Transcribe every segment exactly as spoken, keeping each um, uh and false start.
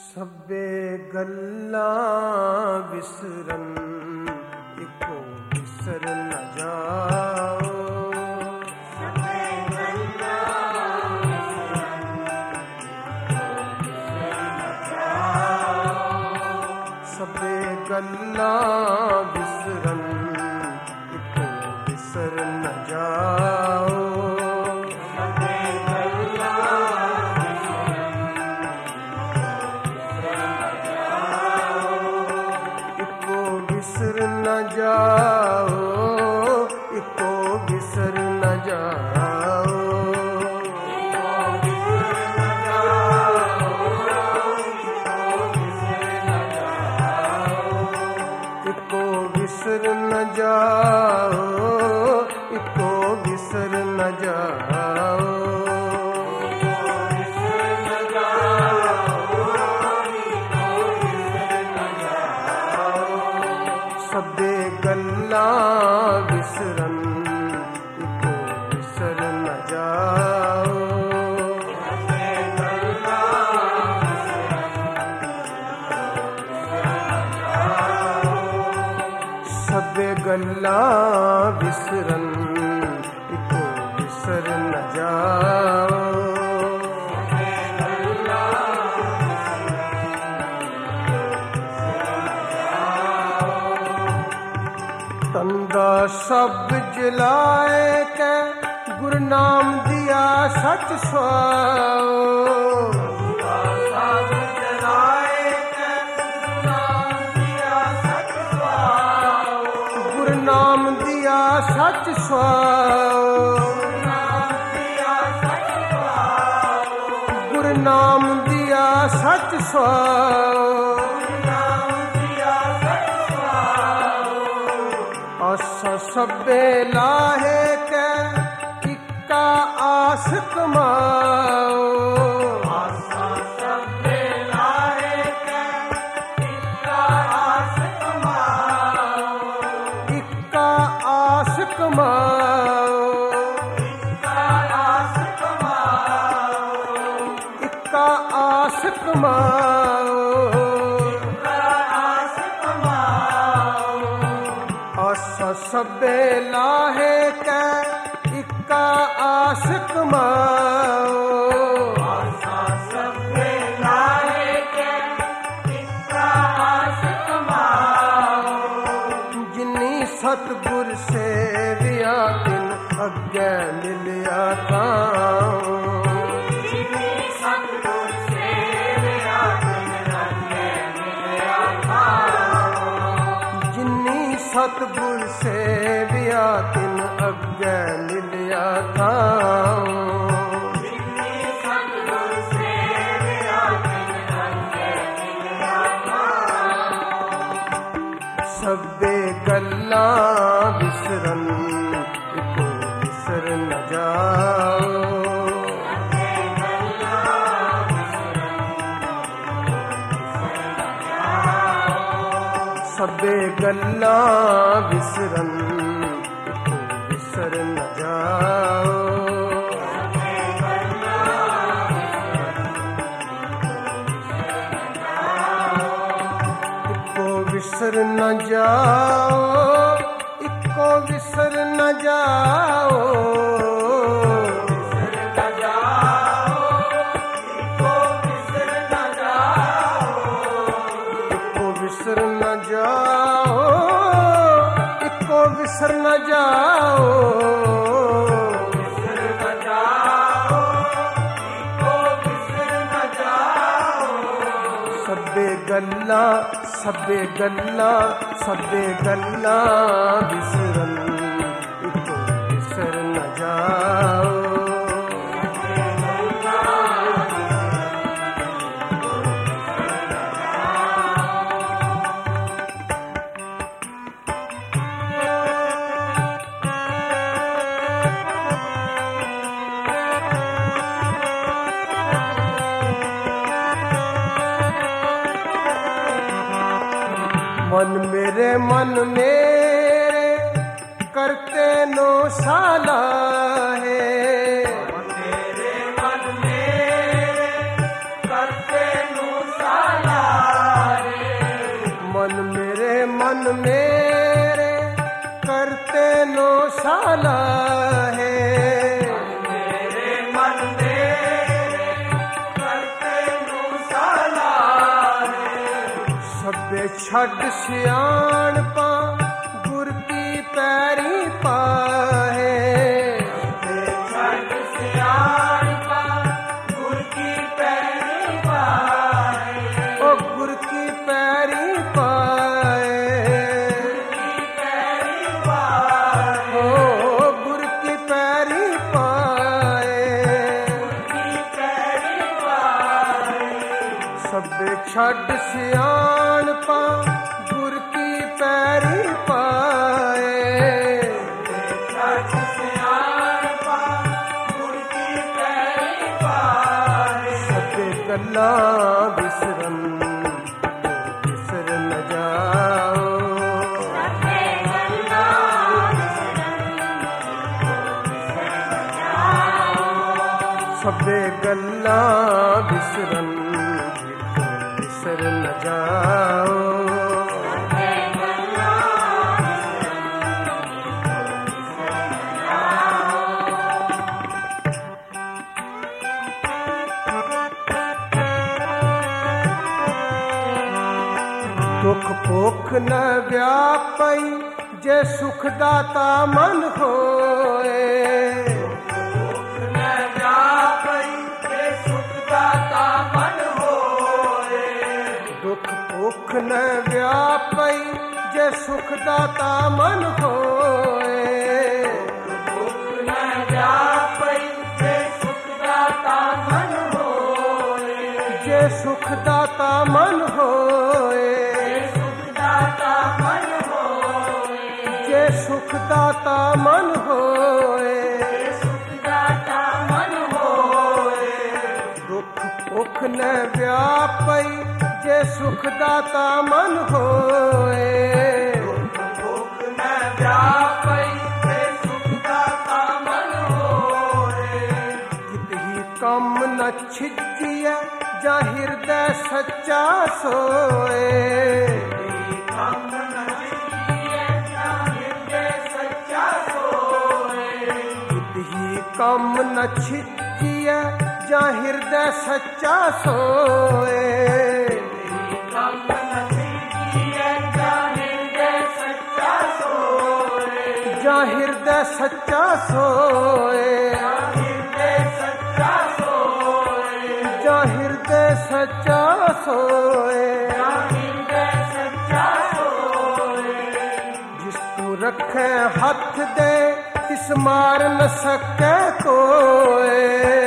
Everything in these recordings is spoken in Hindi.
ਸਭੇ ਗੱਲਾਂ ਵਿਸਰਨ ਇੱਕੋ ਵਿਸਰ ਨ ਜਾਓ। ਸਭੇ ਗੱਲਾਂ ਵਿਸਰਨ ਇੱਕੋ ਵਿਸਰ ਨ ਜਾਓ। ਵਿਸਰ ਨ ਜਾਓ, ਇੱਕੋ ਵਿਸਰ ਨ ਜਾਓ। ਇੱਕੋ ਵਿਸਰ ਨ ਜਾਓ, ਇੱਕੋ ਵਿਸਰ ਨ ਜਾਓ। ਸਭੇ ਗੱਲਾਂ ਵਿਸਰਨ ਇੱਕੋ ਵਿਸਰ ਨ ਜਾਓ। ਸਭੇ ਗੱਲਾਂ ਵਿਸਰਨ ਇੱਕੋ ਵਿਸਰ ਨ ਜਾਓ। ਤੰਦਾ ਸਭ ਜਲਾਏ ਕੈ ਗੁਰੂ ਨਾਮ ਦਿਆ ਸਚ ਸੁਆਓ। ਸਭ ਜਲਾਏ ਕੈ ਗੁਰੂ ਨਾਮ ਦਿਆ ਸਚ ਸੁਆਓ। ਗੁਰੂ ਨਾਮ ਦਿਆ ਸਚ ਸੁਆਓ। ਗੁਰੂ ਨਾਮ ਦਿਆ ਸਚ ਸੁਆਓ। ਆਸਾ ਸਭੇ ਲਾਹੇ ਕੈ ਇੱਕਾ ਆਸ ਕਮਾਓ। ਆਸਾ ਸਭੇ ਲਾਹੇ ਕੈ ਇੱਕਾ ਆਸ ਕਮਾਓ। ਇੱਕਾ ਆਸ ਕਮਾਓ। ਇੱਕਾ ਆਸ ਕਮਾਓ। ਇੱਕਾ ਆਸ ਕਮਾਓ। ਆਸਾ ਸਭੇ ਲਾਹੇ ਕੈ ਇੱਕਾ ਆਸ ਕਮਾਓ। ਆਸਾ ਸਭੇ ਲਾਹੇ ਕੈ ਇੱਕਾ ਆਸ ਕਮਾਓ। ਜਿਨੀ ਸਤਿਗੁਰ ਸੇਵਿਆ ਤਿਨ ਅੱਗੇ ਮਿਲਿਆ ਥਾਉ। ਜਿਨੀ ਸਤਿਗੁਰ ਸੇਵਿਆ ਤਿਨ ਅੱਗੇ ਮਿਲਿਆ ਥਾਉ। ਜਿਨੀ ਸਤਿਗੁਰ ਸੇਵਿਆ ਤਿਨ ਅੱਗੇ ਮਿਲਿਆ ਥਾਉ। ਜਿਨੀ ਸਤਿਗੁਰ ਸੇਵਿਆ ਤਿਨ ਅੱਗੇ ਮਿਲਿਆ ਥਾਉ। ਸਭੇ ਗੱਲਾਂ ਵਿਸਰਨ ਇੱਕੋ ਵਿਸਰ ਨ ਜਾਓ। ਸਭੇ ਗੱਲਾਂ ਵਿਸਰਨ ਇੱਕੋ ਵਿਸਰ ਨ ਜਾਓ। ਇੱਕੋ ਵਿਸਰ ਨ ਜਾਓ, ਇੱਕੋ ਵਿਸਰ ਨ ਜਾਓ। ਵਿਸਰ ਨ ਜਾਓ, ਇੱਕੋ ਵਿਸਰ ਨ ਜਾਓ। ਵਿਸਰ ਨ ਜਾਓ, ਇੱਕੋ ਵਿਸਰ ਨ ਜਾਓ। ਸਭੇ ਗੱਲਾਂ ਸਭੇ ਗੱਲਾਂ ਸਭੇ ਗੱਲਾਂ ਵਿਸਰਨ ਇੱਕੋ ਵਿਸਰ ਨ ਜਾਓ। मन मेरे मन मेरे करते नो साला है। मन मेरे मन मेरे करते नो साला मेरे करते नो साला है। मेरे मन मेरे करते नो साला है। सभे छड़ सियाणपा गुर की पैरी पाहे। सभे छड़ सियाणपा गुर की पैरी पाहे। ओ गुर की पैरी पाए। गुर की पैरी पाहे। ओ गुर की पैरी पाए। गुर की पैरी पाहे। सभे छड़ सियाणपा गुर की पैरी पाए। छड़ सियाणपा गुर की पैरी पाहे। सभे गल्लां विसरन विसर न जाओ। सभे गल्लां विसरन विसर न जाओ। सभे गल्लां विसरन विसर न जाओ। सभे गल्लां विसरन विसर न जाओ। दुख भुख न व्यापई जे सुख दाता मन होए। न व्यापई जे सुख दाता मन होए। दुख भुख न व्यापई जे सुख दाता मन होए। दुख न व्यापई जे सुख दाता मन होए। जे सुख दाता मन होए। सुख दाता मन होए। जे सुख दाता मन होए। सुख दाता मन होए। दुख भुख न व्यापई जे सुख दाता मन होए। दुख न व्यापई जे सुख दाता मन होए। कितही कम न छिजिए जा हृदय सच्चा सोए। कम न छिजिए जा हृदय सच्चा सोए। कितही कम न छिजिए जा हृदय सच्चा सोए। कम न छिजिए जा हृदय सच्चा सोए। जा हृदय सच्चा सोए। हृदय सच्चा सोए। जा हृदय सच्चा सोए। हृदय सच्चा सोए। जिस तू रखे हथ दे तिस मार न सके कोए।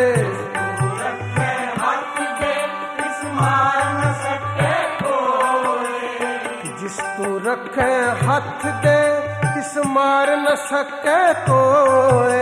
रखे हाथ दे तिस मार न सके कोई। जिस तू रखे हथ दे तिस मार न सके कोए।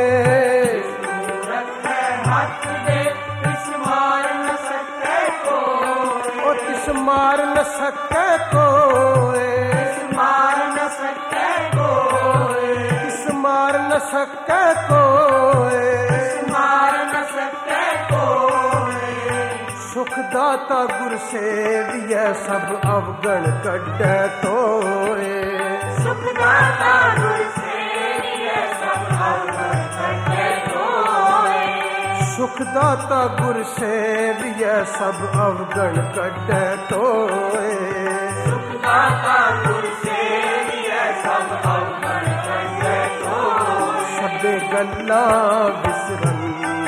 रखे हाथ दे तिस मार न सके कोई। ओ तिस मार न सके कोए। तिस मार न सके कोई। तिस मार न सके कोए। तिस मार न सके कोई। सुख दाता गुर सेविय सब अवगण कड्डे तोए। सुख दाता गुर सेविय सब अवगण कड्डे तोए। सुख दाता गुर सेविय सब अवगण कड्डे तोए। सुख दाता गुर सेविय सब अवगण कड्डे तोए। सभे गल्लां विसरन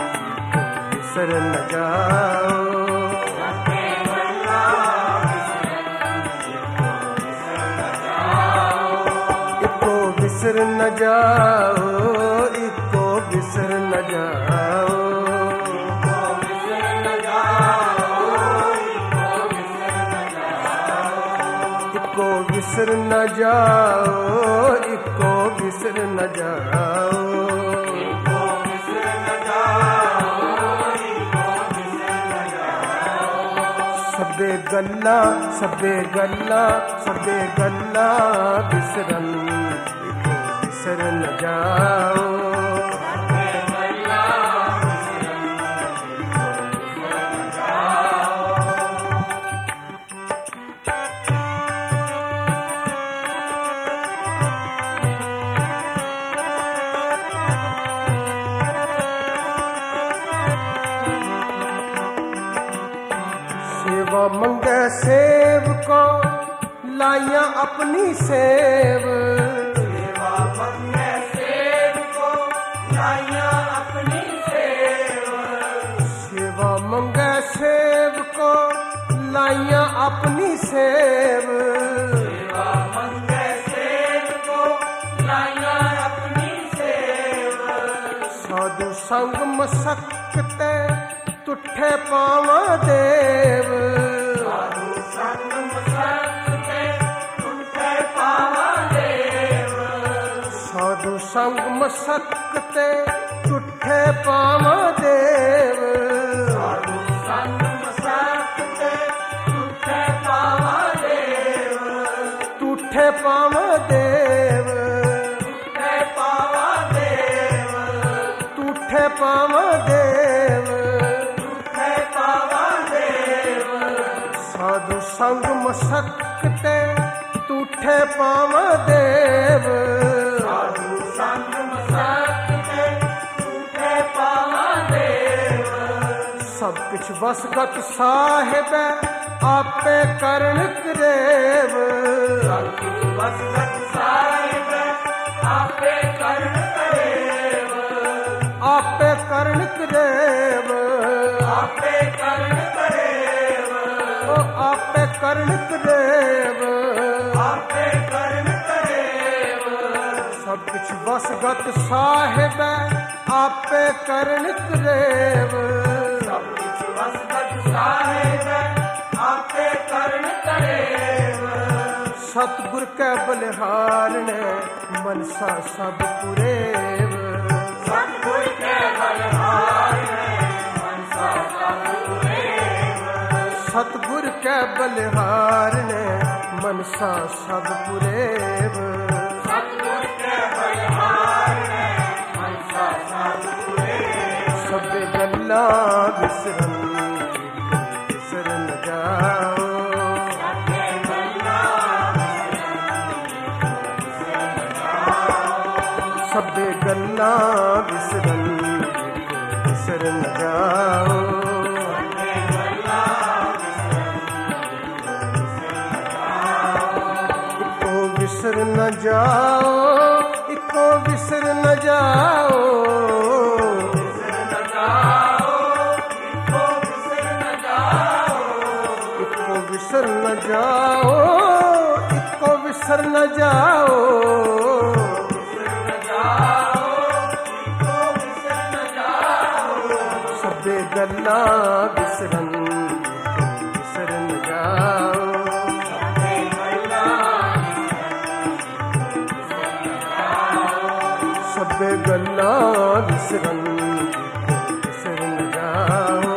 विसर न जाओ। सभे गल्लां विसरन विसर न जाओ। इको विसर न जाओ। इको विसर न जाओ। इको विसर न जाओ। इको विसर न जाओ। इको विसर न जाओ। इको विसर न जाओ। सभे गल्लां सभे गल्लां सभे गल्लां विसरन इको विसर न जाओ। सेवा मंगे सेव को लाइया अपनी सेव, सेवा मंगे सेव को लाइया अपनी सेव, सेवा मंगे सेव को लाइया अपनी सेव, सेवा मंगे सेव को लाइया अपनी सेव, साधु संग मसकते तुठे पावा देव, साधु संग मसकते तुठे पावा देव, साधु संग मसकते तुठे पावा देव, साधु संग मसकते तुठे पावा देव, तुठे पावा देव, तुठे पावा देव, तुठे पावा देव, तुठे पावा देव, साधु संग मसकते तुठे पावा देव, साधु संग मसकते तुठे पावा देव, सब कुछ वसगत साहिब आपे करण करेव, सब कुछ वसगत साहिब आपे करण करेव, आपे करण करेव, आपे करण करेव, ओ आपे करण करेव, आपे करण करेव, सब कुछ वसगत साहिब आपे करण करेव, सब कुछ वसगत साहिब आपे करण करेव, सतगुर के बलिहार ने मनसा सब पुरेव, सतगुर के बलिहार ने मनसा सब पुरेव, सतगुर के बलिहार ने मनसा सब पुरेव, सतगुर के बलिहार ने मनसा सब पुरेव, सबे गल्ला विसरन विसरन जाओ, सबे गल्ला सबे गल्ला विसरन विसरन जाओ, इको विसर न जाओ, इको विसर न जाओ, इको विसर न जाओ, इको विसर न जाओ, इको विसर न जाओ, सबे गल्ला विसरन विसर न जाओ, सबे गल्ला विसरन विसर न जाओ,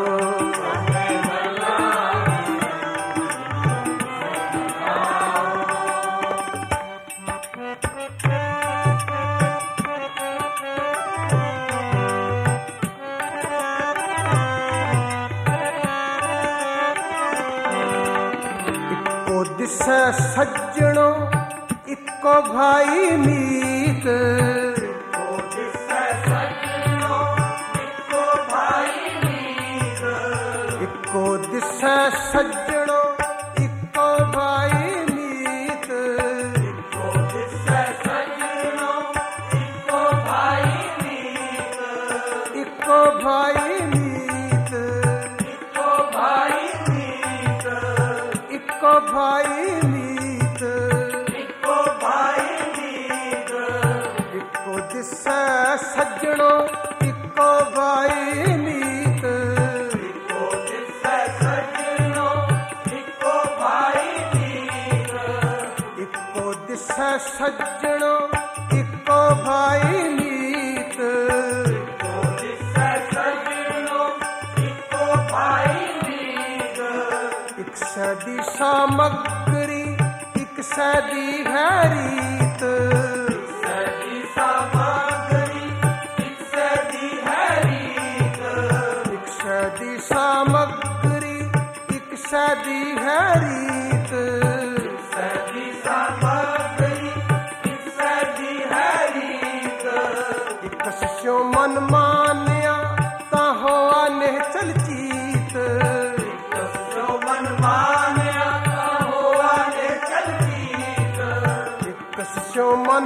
इको दिसै सज्जणो इको भाई मीत, इको दिसै सज्जनो इको भाई मीत, इको दिसै सज्जणो इको भाई मीत, इको दिसै सज्जनो इको भाई मीत, इको भाई मीत, इको भाई मीत, इको भाई मीत, इको भाई मीत, इको दिसै सज्जणो इको भाई मीत, इको दिसै सज्जनो इको भाई मीत, इको दिसै सज्जणो इको भाई मीत, इको दिसै सज्जनो इको भाई मीत, इक सदी सामग्री इक सदी है रीत, सदी सामग्री इक सदी है रीत, इक सदी सामग्री इक सदी है रीत, सदी सामग्री इक सदी है रीत, इक सस्यो मन मान्या ता होआ निहचल चीत, कसो मन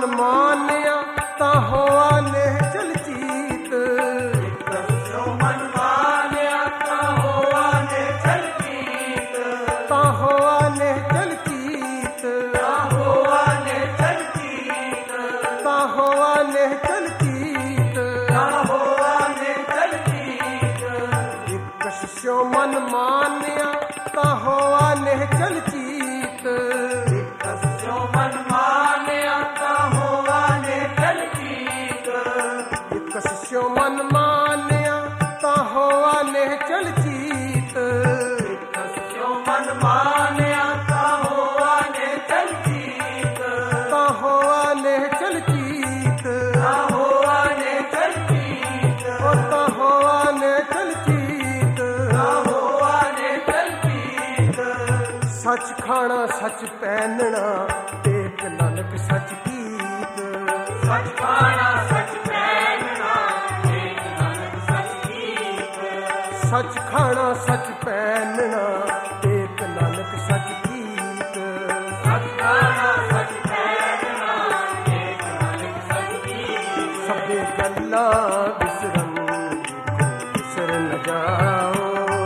ਮਾਨਿਆ ਤਾਂ ਹੋਆ ਨੇਹ ਚਲਚੀਤ। ਦੱਸਿਓ ਮਨ ਮਾਨਿਆ ਤਾਂ ਹੋਆ ਨੇ ਚਲਚੀਤ। ਤਾਂ ਹੋਆ ਨੇਹ ਚਲਚੀਤ। ਤਾਂ ਹੋਆ ਨੇ ਚਲਚੀਤ। ਤਾਂ ਹੋਆ ਨੇਹ ਚਲਚੀਤ। ਤਾਂ ਹੋਆ ਨੇ ਚਲਚੀਤ। ਇੱਕ ਸਿਓ ਮਨ ਮਾਨਿਆ ਤਾਂ ਹੋਆ ਨੇਹ ਚਲਚੀਤ। ਦੱਸਿਓ ਮਨ ਮਾਨਿਆ ਤਾਂ ਹੋਆ ਨੇ ਚਲਚੀਤ। ਇੱਕ ਸਿਓ ਮਨ ਮਾਨਿਆ ਤਾਂ ਹੋਆ ਨੇਹ ਚਲਚੀਤ। ਦੱਸਿਓ ਮਨ ਮਾਨਿਆ ਤਾਂ ਹੋਆ ਨੇ ਚਲਚੀਤ। ਤਾਂ ਹੋਆ ਨੇਹ ਚਲਚੀਤ। ਤਾਂ ਹੋਆ ਨੇ ਚਲਚੀਤ। ਉਹ ਤਾਂ ਹੋਆ ਨੇਹ ਚਲਚੀਤ। ਤਾਂ ਹੋਆ ਨੇ ਚਲਚੀਤ। ਸੱਚ ਖਾਣਾ ਸੱਚ ਪਹਿਨਣਾ ਏਕ ਨਾਨਕ ਸੱਚ ਕੀਤ। ਸੱਚ ਖਾਣਾ ਸੱਚ ਪਹਿਨਣਾ ਏਕ ਨਾਨਕ ਸੱਚ ਕੀਤ। ਸੱਚ ਖਾਣਾ ਸੱਚ ਪਹਿਨਣਾ ਏਕ ਨਾਨਕ ਸੱਚ ਕੀਤ। ਸੱਚ ਖਾਣਾ ਸੱਚ ਪਹਿਨਣਾ ਏਕ ਨਾਨਕ ਸੱਚ ਕੀਤ। ਸਭੇ ਗੱਲਾਂ ਵਿਸਰਨ ਵਿਸਰ ਨ ਜਾਓ।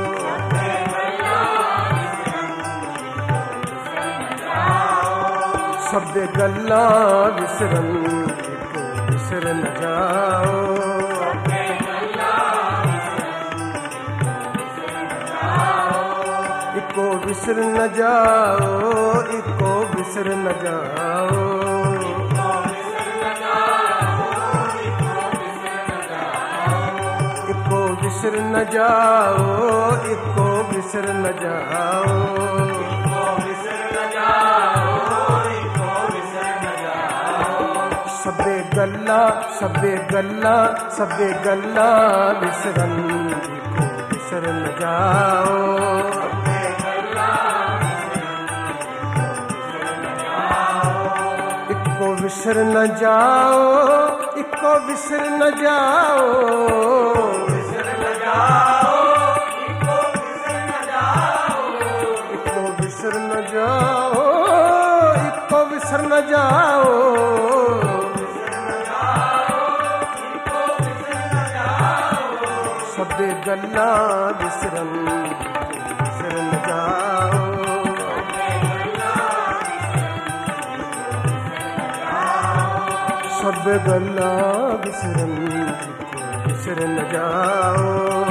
ਸਭੇ ਗੱਲਾਂ ਵਿਸਰਨ ਵਿਸਰ ਨ ਜਾਓ। ਇੱਕੋ ਵਿਸਰ ਨ ਜਾਓ। ਇੱਕੋ ਵਿਸਰ ਨ ਜਾਓ। ਇੱਕੋ ਵਿਸਰ ਨ ਜਾਓ। ਇੱਕੋ ਵਿਸਰ ਨ ਜਾਓ। ਸਭੇ ਗੱਲਾਂ ਸਭੇ ਗੱਲਾਂ ਸਭੇ ਗੱਲਾਂ ਵਿਸਰਨ ਇੱਕੋ ਵਿਸਰ ਨ ਜਾਓ। ਇੱਕੋ ਵਿਸਰ ਨ ਜਾਓ। ਇੱਕੋ ਵਿਸਰ ਨ ਜਾਓ। ਇੱਕੋ ਵਿਸਰ ਨ ਜਾਓ। ਇੱਕੋ ਵਿਸਰ ਨ ਜਾਓ। ਸਭੇ ਗੱਲਾਂ ਵਿਸਰਨ ਵਿਸਰ ਨ ਜਾਓ। ਸਭੇ ਗੱਲਾਂ ਵਿਸਰਨ ਵਿਸਰ ਨ ਜਾਓ।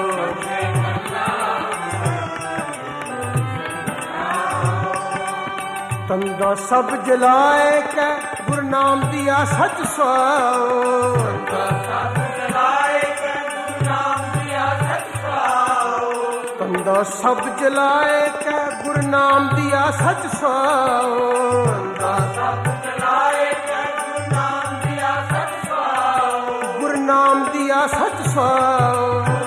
ਤੰਦਾ ਸਭ ਜਲਾਏ ਕੈ ਗੁਰੂ ਨਾਮ ਦੀਆ ਸੱਚ ਸੁਆਓ। ਤੰਦਾ ਸਭ ਜਲਾਏ ਕੈ ਗੁਰੂ ਨਾਮ ਦੀਆ ਸੱਚ ਸੁਆਓ। ਗੁਰੂ ਨਾਮ ਦੀਆ ਸੱਚ ਸੁਆਓ।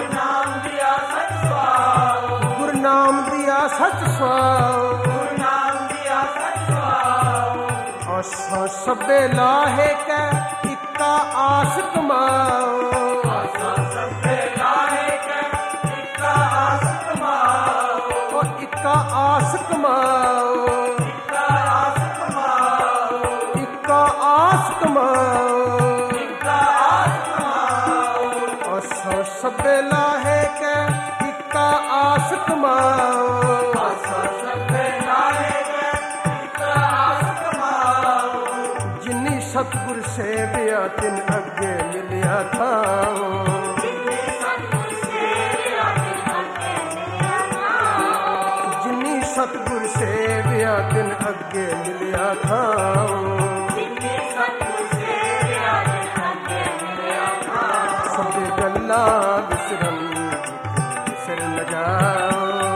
ਗੁਰੂ ਨਾਮ ਦੀਆ ਸੱਚ ਸੁਆਓ। ਆਸਾ ਸਭੇ ਲਾਹੇ ਕੈ ਇੱਕਾ ਆਸ ਕਮਾਓ। ਉਹ ਇੱਕਾ ਆਸ ਕਮਾਓ। ਇੱਕਾ ਆਸ ਕਮਾਓ। ਆਸਾ ਸਭੇ ਲਾਹੇ ਕੈ ਇੱਕਾ ਆਸ ਕਮਾਓ। ਜਿਨੀ ਸਤਿਗੁਰ ਸੇਵਿਆ ਤਿਨ ਅੱਗੇ ਮਿਲਿਆ ਥਾਂ। ਜਿਨੀ ਸਤਿਗੁਰ ਸੇਵਿਆ ਤਿਨ ਅੱਗੇ ਮਿਲਿਆ ਥਾਂ। ਸਭੇ ਗੱਲਾਂ ਵਿਸਰਨ ਵਿਸਰ ਨ ਜਾਓ।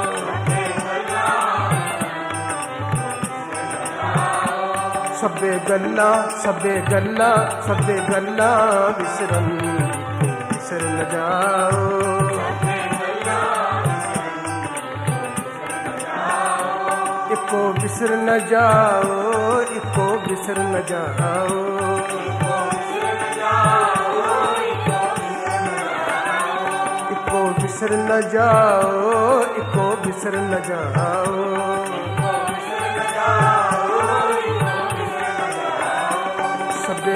ਸਭੇ ਗੱਲਾਂ ਸਭੇ ਗੱਲਾਂ ਸਭੇ ਗੱਲਾਂ ਵਿਸਰਨ ਵਿਸਰ ਨ ਜਾਓ। ਇੱਕੋ ਵਿਸਰ ਨ ਜਾਓ। ਇੱਕੋ ਵਿਸਰ ਨ ਜਾਓ। ਇੱਕੋ ਵਿਸਰ ਨ ਜਾਓ। ਇੱਕੋ ਵਿਸਰ ਨ ਜਾਓ। ਸਭੇ